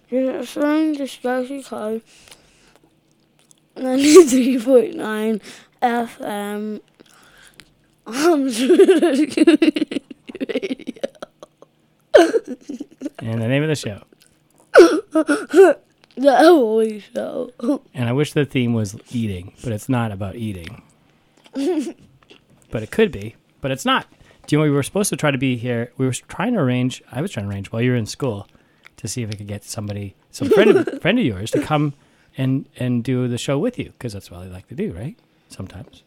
You're listening to Sparky Cloud 93.9 FM on radio. And the name of the show. The Emily Show. And I wish the theme was eating, but it's not about eating. But it could be, but it's not. Do you know we were supposed to try to be here? I was trying to arrange while you were in school to see if I could get some friend of yours to come and do the show with you, because that's what I like to do, right? Sometimes.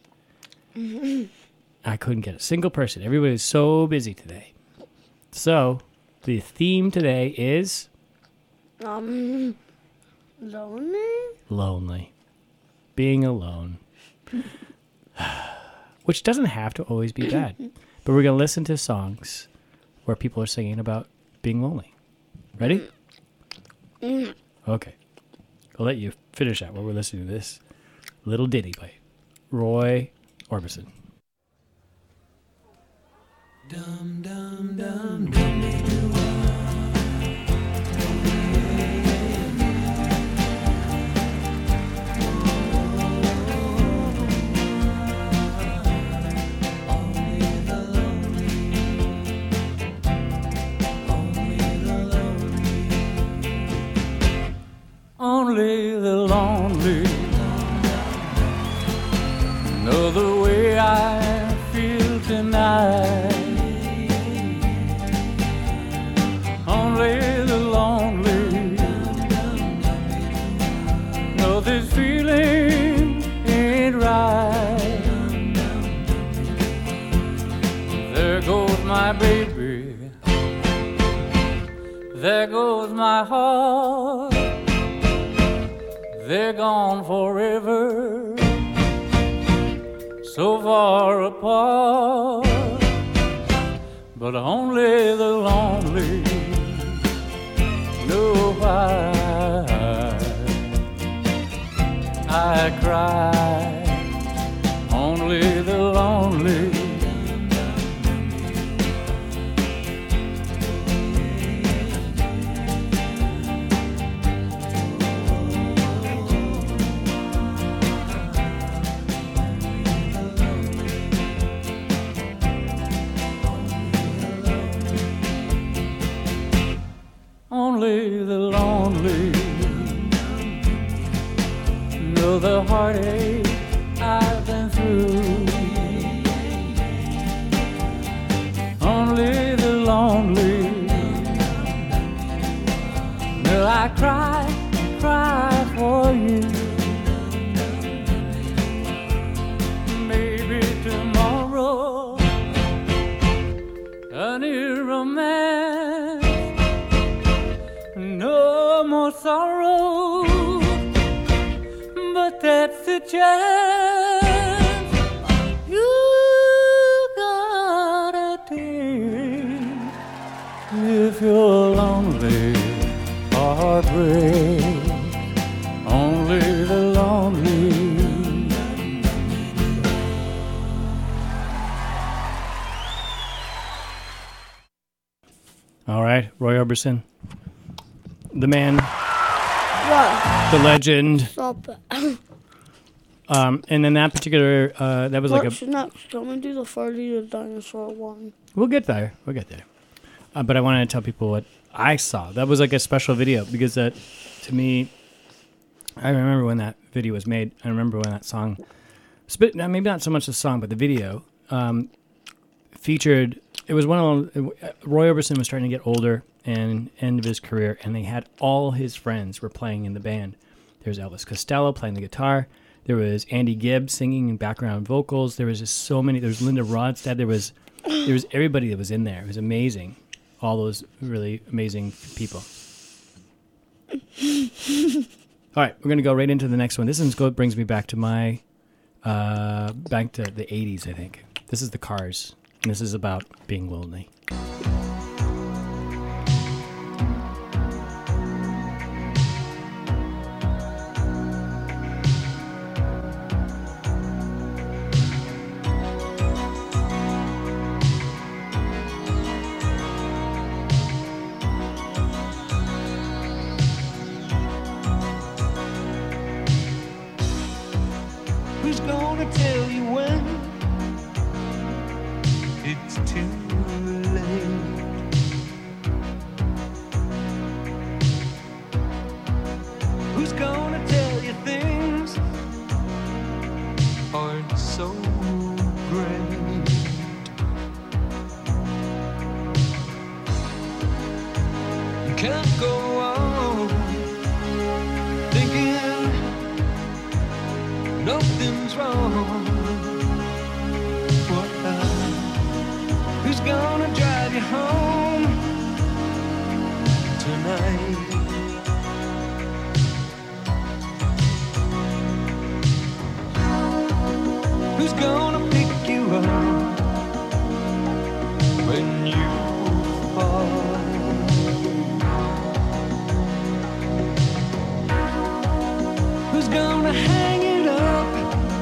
I couldn't get a single person. Everybody's so busy today. So the theme today is Lonely? lonely. Being alone. Which doesn't have to always be bad. But we're going to listen to songs where people are singing about being lonely. Ready? Okay. I'll let you finish that while we're listening to this little ditty by Roy Orbison. Dum dum dum dum. Only the lonely know the way I feel tonight. Only the lonely know this feeling ain't right. There goes my baby, there goes my heart. They're gone forever, so far apart. But only the lonely know why I cry. Only the lonely. Only the lonely know the heartache I've been through. Only the lonely know I cry for you. Maybe tomorrow a new romance. No more sorrow, but that's the chance you gotta take if you're lonely, heartbreak. Only the lonely. All right, Roy Orbison. The man, What? the legend, Stop it. and then that particular, that was like What's next? Can we do the Freddy the Dinosaur one? We'll get there. But I wanted to tell people what I saw. That was like a special video because that, to me, I remember when that video was made. I remember when that song, maybe not so much the song, but the video featured. It was one of Roy Orbison was starting to get older and end of his career, and they had all his friends were playing in the band. There was Elvis Costello playing the guitar. There was Andy Gibb singing and background vocals. There was just so many. There was Linda Ronstadt. There was everybody that was in there. It was amazing. All those really amazing people. All right, we're gonna go right into the next one. This one brings me back to my back to the 80s, I think. This is the Cars, and this is about being lonely. Who's gonna tell you when it's too late? Who's gonna tell you things aren't so great? You can't go on thinking nothing's wrong. What? Who's gonna drive you home tonight? Who's gonna pick you up when you fall? Who's gonna hang it up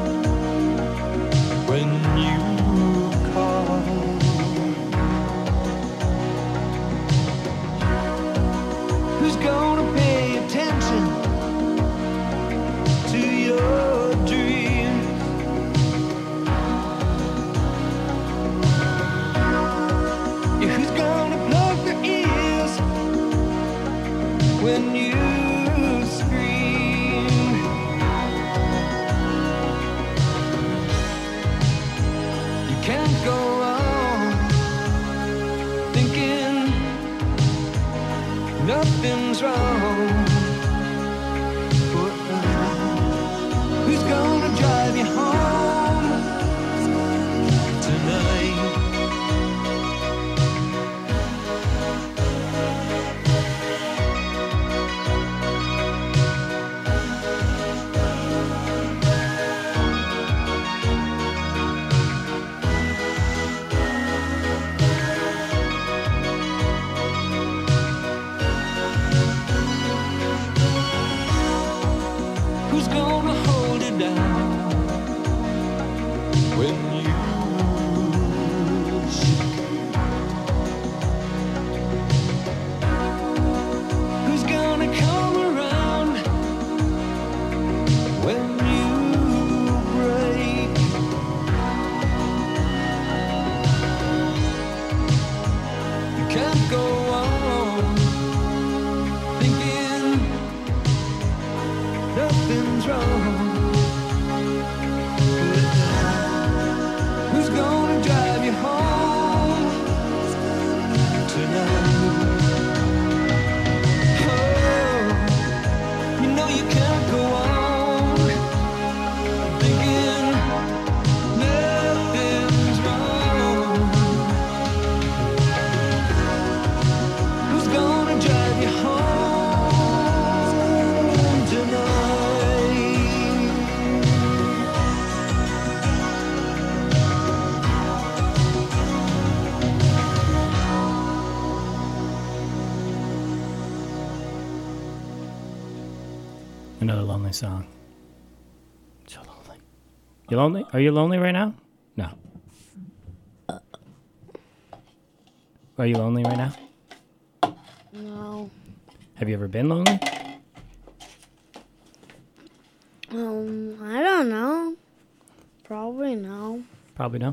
when you call? Who's gonna pay attention to your dreams? Yeah, who's gonna plug their ears when you scream? You can't go on thinking nothing's wrong. Who's gonna drive you home tonight? Who's gonna hold it down when you shake? Who's gonna come around when you break? You can't go on thinking nothing's wrong. Who's gonna drive you home tonight? Oh, you know you can't go on thinking nothing's wrong. Who's gonna drive you home tonight? Another lonely song. So lonely. You lonely? Are you lonely right now? No. Are you lonely right now? No. Have you ever been lonely? I don't know. Probably no. Probably no.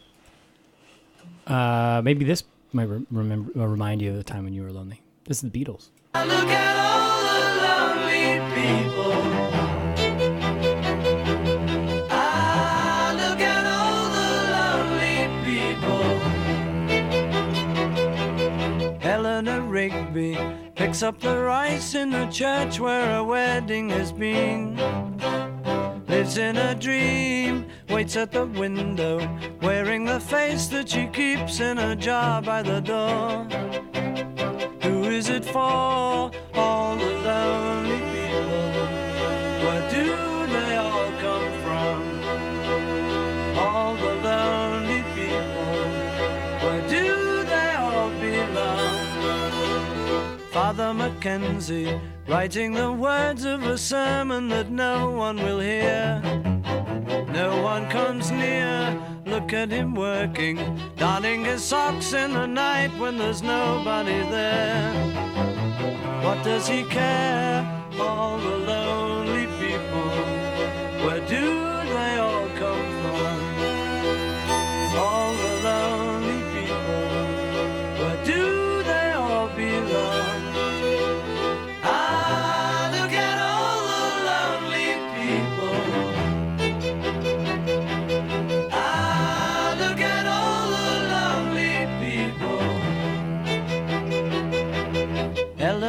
Maybe this might remind you of the time when you were lonely. This is the Beatles. Look at all the lonely people. Look at all the lonely people. Eleanor Rigby picks up the rice in the church where a wedding has been. Lives in a dream, waits at the window, wearing the face that she keeps in a jar by the door. Who is it for? All the lonely people. Where do they all come from? All the lonely people. Where do they all belong? Father Mackenzie, writing the words of a sermon that no one will hear. No one comes near, look at him working, darning his socks in the night when there's nobody there. What does he care? All the lonely people, where do they all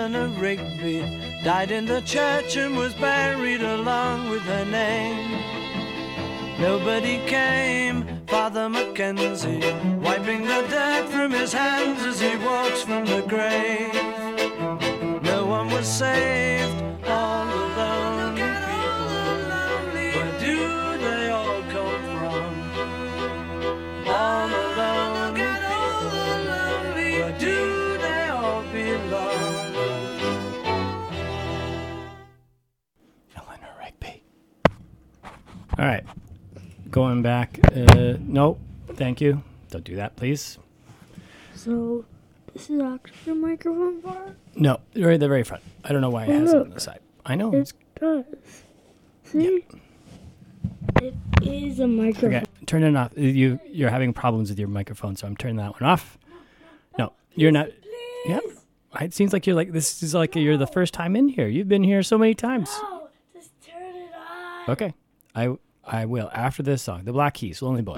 Eleanor Rigby died in the church and was buried along with her name. Nobody came, Father Mackenzie, wiping the dirt from his hands as he walks from the grave. No one was saved, all alone. Where do they all come from? All alone. Where do they all belong? Eleanor Rigby. All right. Going back. Nope. Thank you. Don't do that, please. So, this is actually the microphone part? No, right at the very front. I don't know why it has it on the side. I know. It does. See? It is a microphone. Okay, turn it off. You're having problems with your microphone, so I'm turning that one off. No, you're not. Yep. It seems like this is like you're the first time in here. You've been here so many times. No, just turn it on. Okay, I will after this song, The Black Keys, Lonely Boy.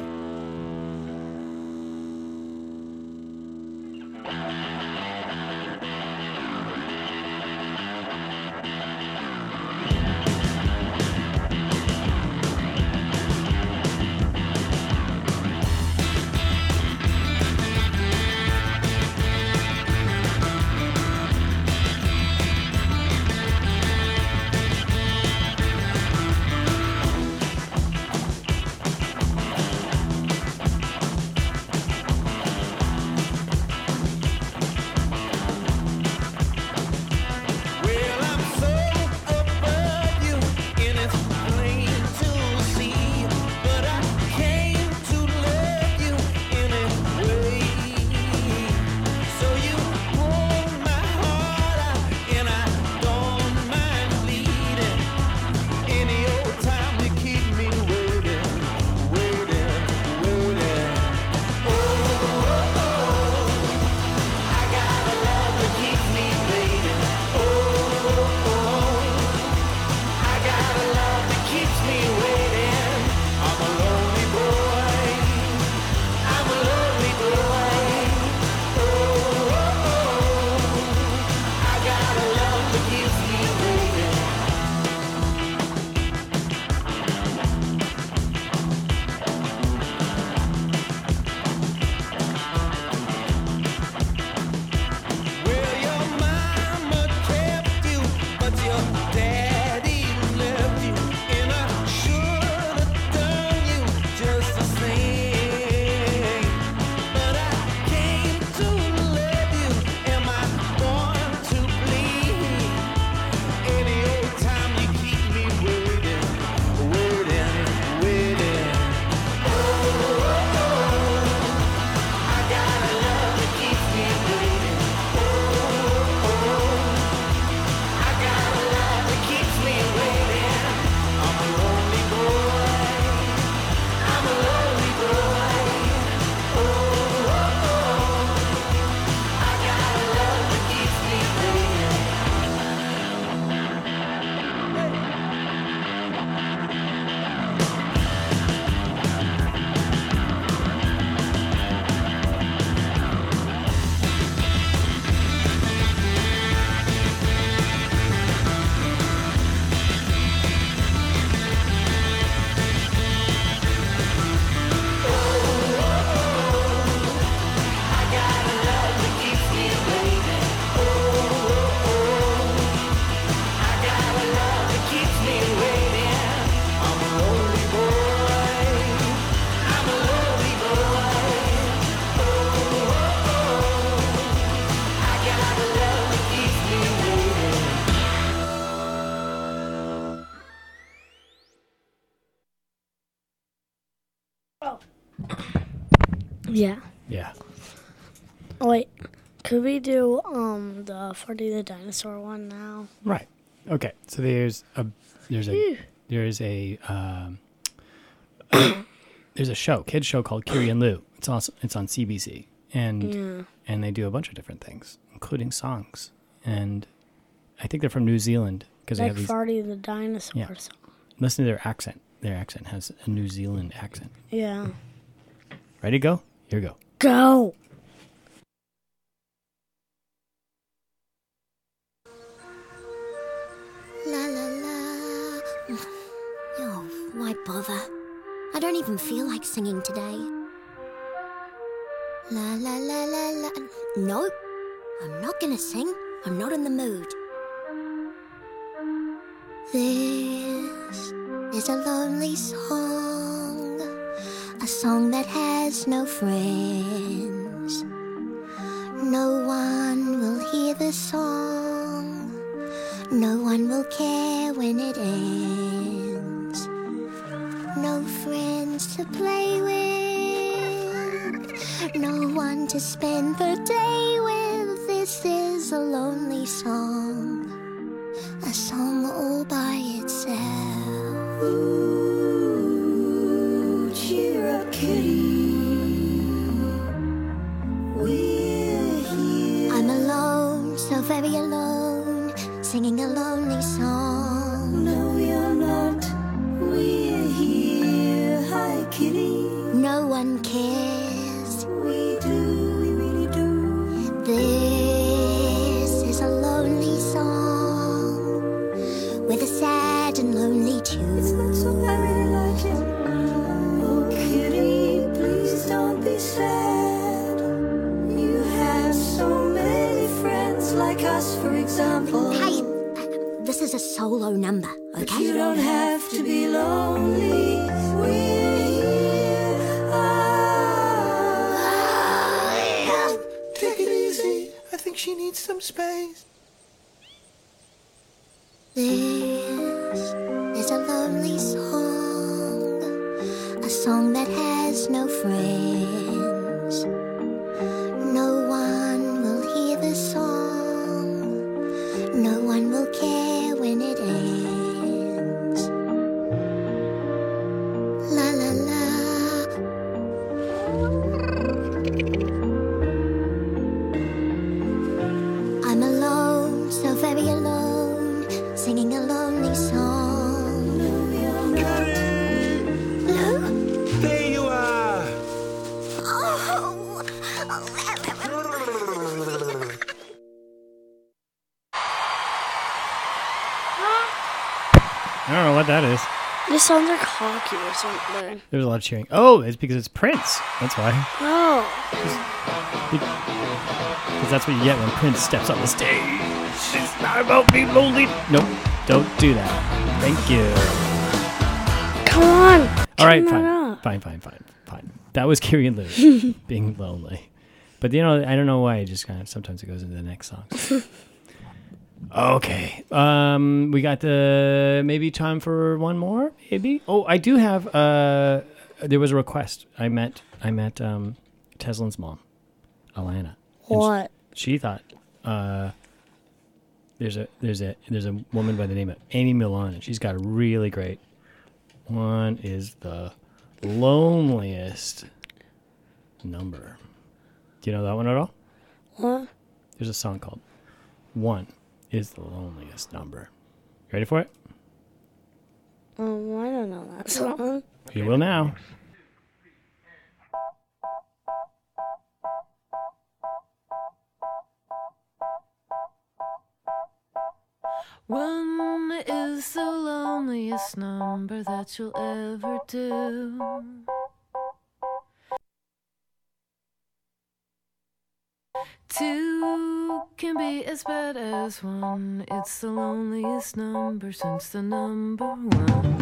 Yeah. Yeah. Oh, wait. Could we do the Freddy the Dinosaur one now? Right. Okay. So there's a show, kids show called Kiri and Lou. It's on CBC, and they do a bunch of different things, including songs. And I think they're from New Zealand because they Like have these. Freddy the Dinosaur Yeah. song. Listen to their accent. Their accent has a New Zealand accent. Yeah. Ready to go? Here we go. Go. bother. I don't even feel like singing today. La la la la la. Nope. I'm not gonna sing. I'm not in the mood. This is a lonely song, a song that has no friends. No one will hear the song. No one will care when it ends. No friends to play with. No one to spend the day with. This is a lonely song, a song all by itself. Ooh, cheer up, kitty. We're here. I'm alone, so very alone, singing a lonely song. No, you're not. We're here. Hi, kitty. No one cares. We do, we really do. This is a lonely song with a sad and lonely tune. It's not so I really like it. Oh, kitty, please don't be sad. You have so many friends like us, for example. Hey, this is a solo number, okay? But you don't have to be lonely. We're here. Take it easy. I think she needs some space. This is a lonely song, a song that has no friends. No one will hear the song. No one will care when it ends. La la la. I'm alone, so very alone, singing a lonely song. No, you're not. No? There you are. Oh. I don't know what that is. This sounds like hockey or something. There's a lot of cheering. Oh, it's because it's Prince. That's why. Oh. Because that's what you get when Prince steps on the stage. It's not about being lonely. Nope, don't do that. Thank you. Come on. All right, Turn it fine. up. Fine. That was Carrie and Lou being lonely. But I don't know why. It just kind of sometimes it goes into the next song. Okay. We got maybe time for one more. Maybe. Oh, I do have. There was a request. I met Teslin's mom, Alana. What? She thought there's a woman by the name of Amy Millan, and she's got a really great one. Is the loneliest number? Do you know that one at all? What? There's a song called "One Is the Loneliest Number." You ready for it? I don't know that song. You will now. One is the loneliest number that you'll ever do. Two can be as bad as one. It's the loneliest number since the number one.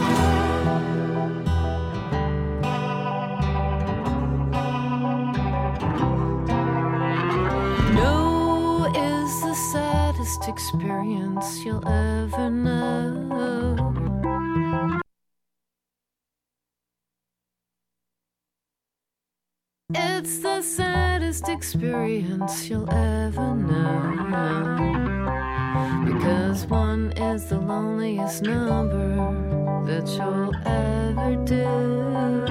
No is the saddest experience you'll ever know. It's the saddest experience you'll ever know. Because one is the loneliest number that you'll ever do.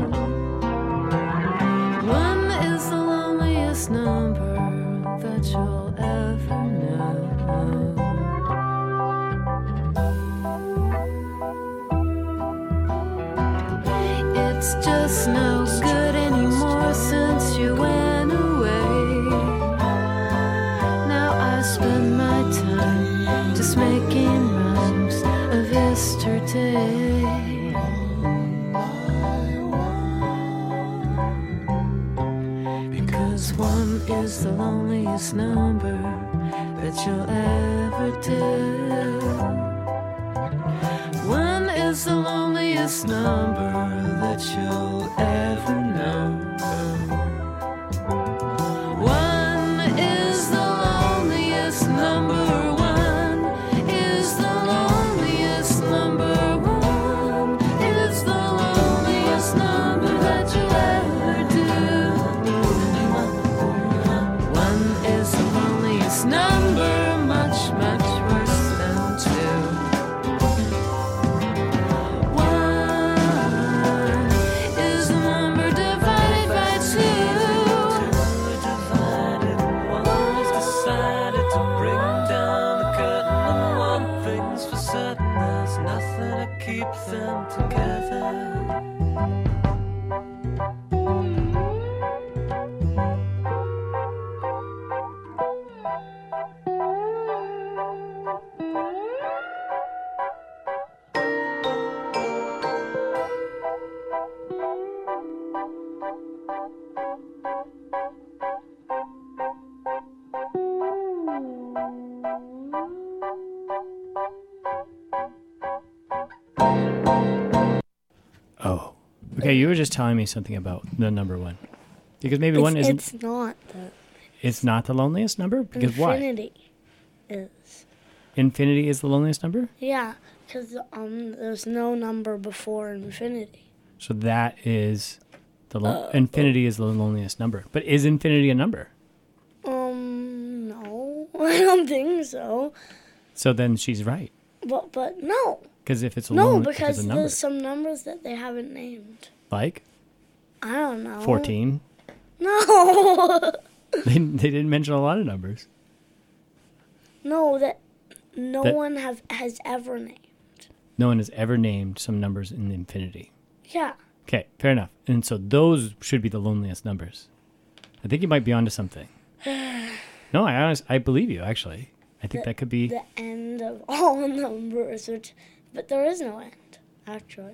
One is the loneliest number that you'll ever know. It's just no good anymore since you went away. Now I spend my time just making rhymes of yesterday. loneliest number that you'll ever do? One is the loneliest number that you'll ever know. One is the loneliest number. One is the loneliest number. One is the loneliest number that you'll ever do. One is the loneliest number, much, much worse than two. One is the number divided by two. One has decided to bring down the curtain, and one thing's for certain, there's nothing to keep them together. Oh. Okay, you were just telling me something about the number one. Because maybe one isn't. It's not the It's not the loneliest number? Because why? infinity is. Infinity is the loneliest number? Yeah, because there's no number before infinity. So that is infinity is the loneliest number. But is infinity a number? No, I don't think so. So then she's right. But no. Because if it's a No, if it's because a number, there's some numbers that they haven't named. like I don't know. 14. No. They didn't mention a lot of numbers. No, that no That- one has ever named. No one has ever named some numbers in infinity. Yeah. Okay, fair enough. And so those should be the loneliest numbers. I think you might be onto something. No, I believe you, actually. I think that could be... The end of all numbers, but there is no end, actually.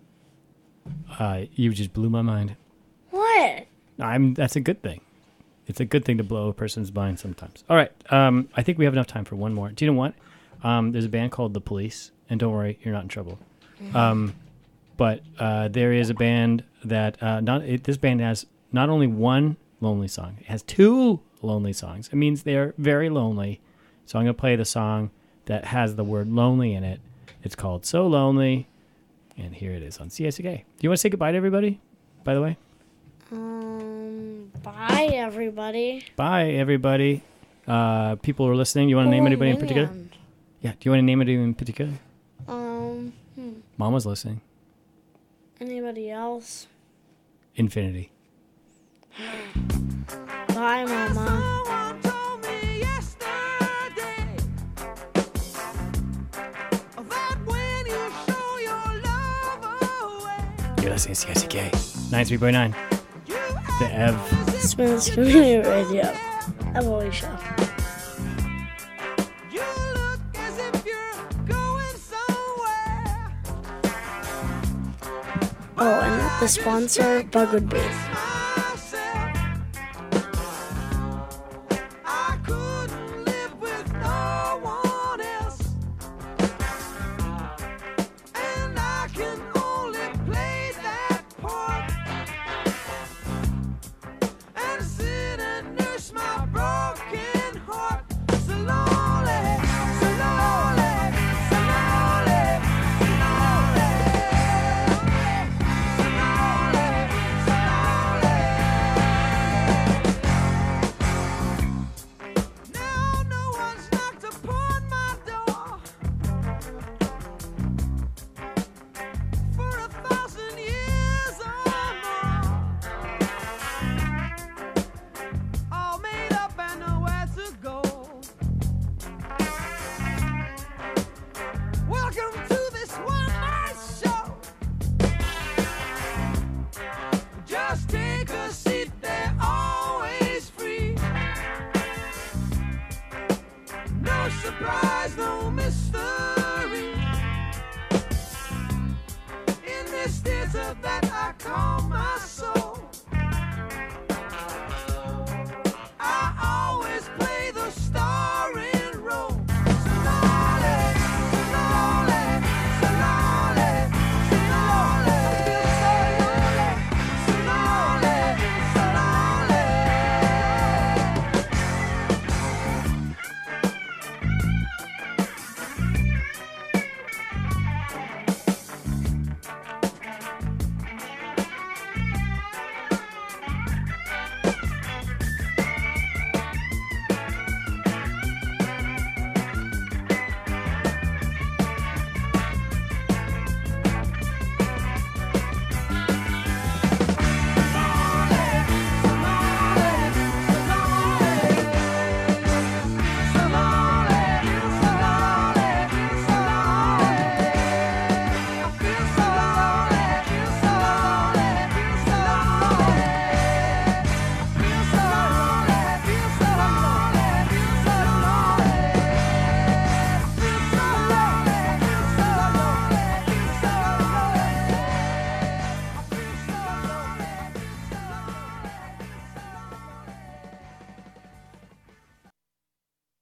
You just blew my mind. What? That's a good thing. It's a good thing to blow a person's mind sometimes. All right, I think we have enough time for one more. Do you know what? There's a band called The Police, and don't worry, you're not in trouble. But there is a band that this band has not only one lonely song, it has two lonely songs. It means they're very lonely. So I'm going to play the song that has the word lonely in it. It's called So Lonely, and here it is on CSK. Do you want to say goodbye to everybody, by the way? Bye, everybody. Bye, everybody. People who are listening, you want to name anybody in particular? man. Yeah, do you want to name anybody in particular? Mama's listening. Anybody else? Infinity. Bye, Mama. Someone told me yesterday that when you show your love away, You're listening to CSK 93.9. The Ev. Spanish Community Radio. Emily Show. you look as if you're going somewhere. Oh, and the sponsor, Bugwood Booth. I couldn't live with no one else, and I can only play that part and sit and nurse my broken heart. So lonely, so lonely, so lonely, so lonely, so lonely. Now no one's knocked upon my door for 1,000 years or more. All made up and nowhere to go. Welcome to this one-night show. Just take a seat, they're always free. No surprise, no mystery.